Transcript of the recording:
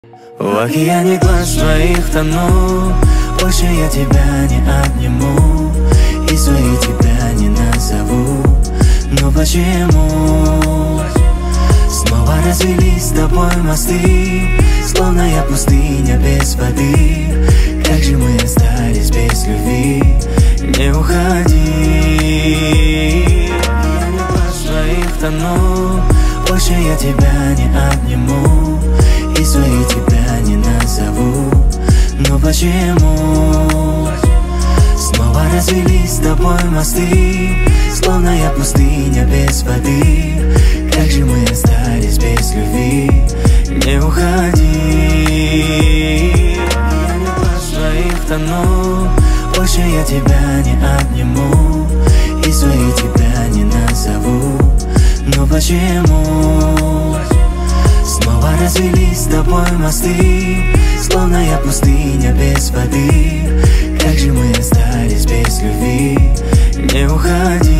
В океане глаз твоих тону, больше я тебя не обниму и своей тебя не назову. Но почему снова развелись с тобой мосты, словно я пустыня без воды? Как же мы остались без любви? Не уходи. Я не глаз твоих тону, больше я тебя не обниму и своей тебя не назову. Но почему снова развелись с тобой мосты, словно я пустыня без воды? Как же мы остались без любви? Не уходи. Я не глаз твоих тону, больше я тебя не обниму и своей тебя не назову. Но почему снова развелись с тобой мосты, словно я пустыня без воды? Как же мы остались без любви? Не уходи.